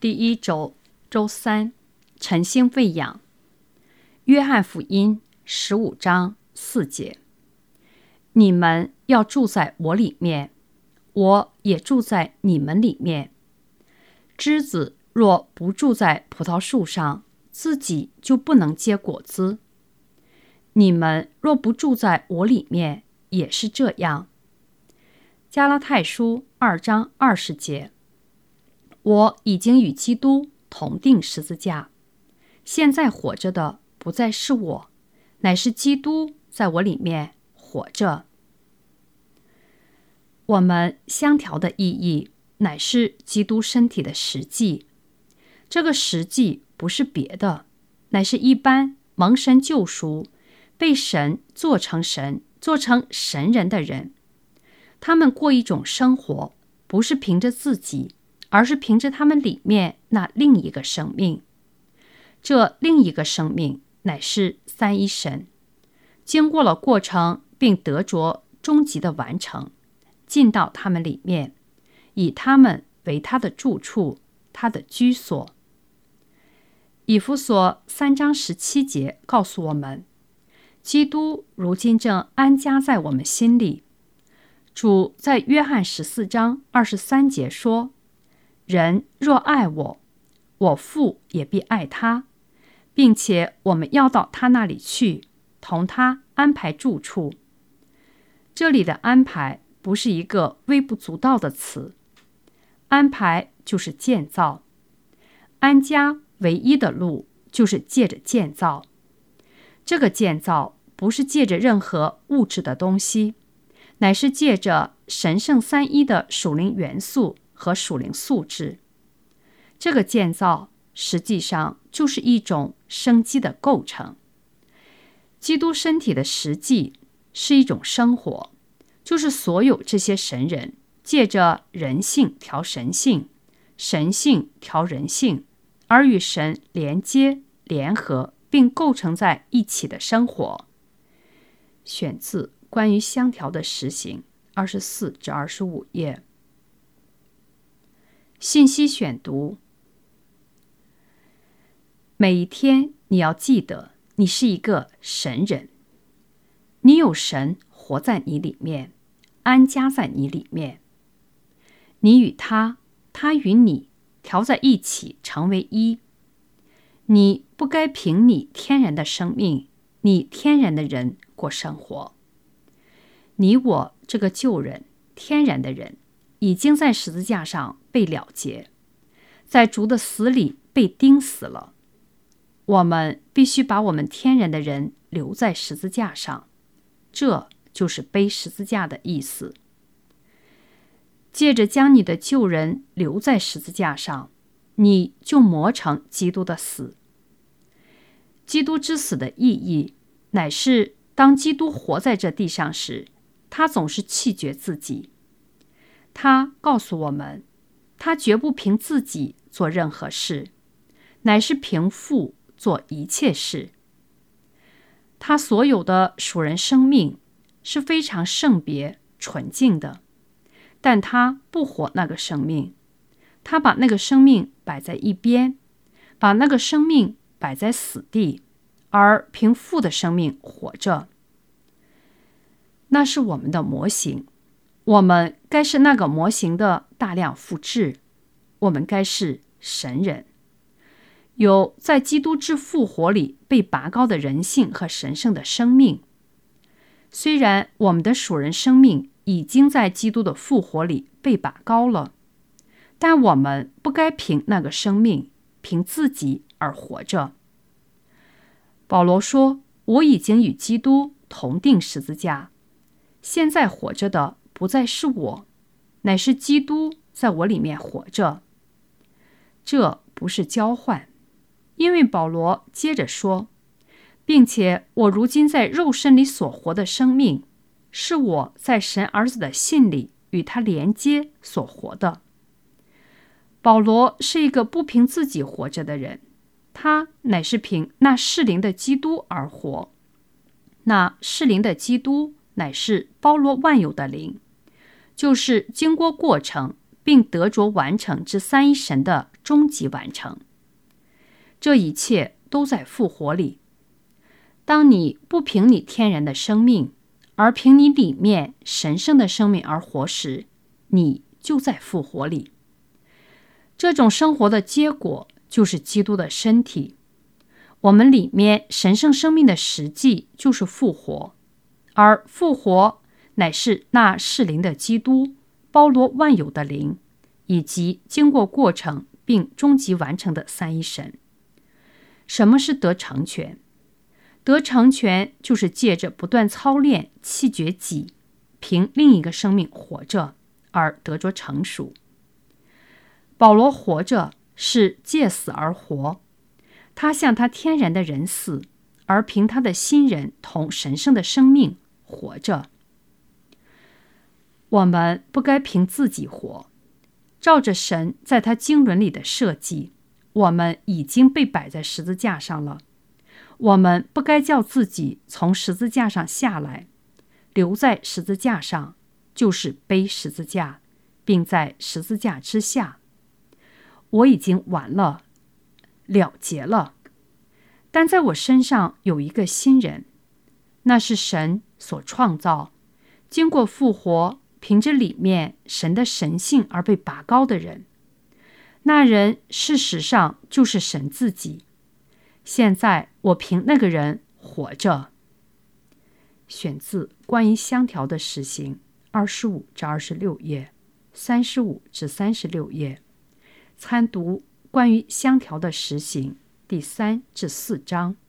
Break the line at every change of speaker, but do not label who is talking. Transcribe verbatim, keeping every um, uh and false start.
第一周周三，晨星喂养。约翰福音十五章四节：你们要住在我里面，我也住在你们里面。枝子若不住在葡萄树上，自己就不能结果子。你们若不住在我里面，也是这样。加拉太书二章二十节：我已经与基督同定十字架，现在活着的不再是我，乃是基督在我里面活着。我们相调的意义乃是基督身体的实际，这个实际不是别的，乃是一般蒙神救赎，被神做成神、做成神人的人。他们过一种生活，不是凭着自己，而是凭着他们里面那另一个生命。这另一个生命乃是三一神，经过了过程并得着终极的完成，进到他们里面，以他们为他的住处，他的居所。以弗所三章十七节告诉我们，基督如今正安家在我们心里。主在约翰十四章二十三节说：人若爱我，我父也必爱他，并且我们要到他那里去，同他安排住处。这里的安排不是一个微不足道的词，安排就是建造。安家唯一的路就是借着建造。这个建造不是借着任何物质的东西，乃是借着神圣三一的属灵元素和属灵素质。这个建造实际上就是一种生机的构成。基督身体的实际是一种生活，就是所有这些神人借着人性调神性，神性调人性，而与神连接、联合并构成在一起的生活。选自关于相调的实行二十四至二十五页。信息选读：每一天你要记得，你是一个神人，你有神活在你里面，安家在你里面。你与他，他与你调在一起，成为一。你不该凭你天然的生命，你天然的人过生活。你我这个旧人，天然的人，已经在十字架上被了结，在主的死里被钉死了。我们必须把我们天然的人留在十字架上，这就是背十字架的意思。借着将你的旧人留在十字架上，你就磨成基督的死。基督之死的意义，乃是当基督活在这地上时，他总是弃绝自己。他告诉我们，他绝不凭自己做任何事，乃是凭父做一切事。他所有的属人生命是非常圣别、纯净的，但他不活那个生命，他把那个生命摆在一边，把那个生命摆在死地，而凭父的生命活着。那是我们的模型，我们该是那个模型的大量复制，我们该是神人，有在基督之复活里被拔高的人性和神圣的生命。虽然我们的属人生命已经在基督的复活里被拔高了，但我们不该凭那个生命，凭自己而活着。保罗说，我已经与基督同定十字架，现在活着的不再是我，乃是基督在我里面活着。这不是交换，因为保罗接着说，并且我如今在肉身里所活的生命，是我在神儿子的信里与他连接所活的。保罗是一个不凭自己活着的人，他乃是凭那适灵的基督而活。那适灵的基督乃是包罗万有的灵，就是经过过程并得着完成之三一神的终极完成。这一切都在复活里。当你不凭你天然的生命，而凭你里面神圣的生命而活时，你就在复活里。这种生活的结果就是基督的身体。我们里面神圣生命的实际就是复活，而复活乃是那是灵的基督，包罗万有的灵，以及经过过程并终极完成的三一神。什么是得成全？得成全就是借着不断操练弃绝己，凭另一个生命活着，而得着成熟。保罗活着是借死而活，他像他天然的人死，而凭他的新人同神圣的生命活着。我们不该凭自己活，照着神在他经纶里的设计，我们已经被摆在十字架上了。我们不该叫自己从十字架上下来，留在十字架上就是背十字架，并在十字架之下。我已经完了，了结了。但在我身上有一个新人，那是神所创造，经过复活，凭着里面神的神性而被拔高的人。那人事实上就是神自己。现在我凭那个人活着。选自《关于香条的实行》二十五至二十六页，三十五至三十六页。参读关于香条的实行第三至四章。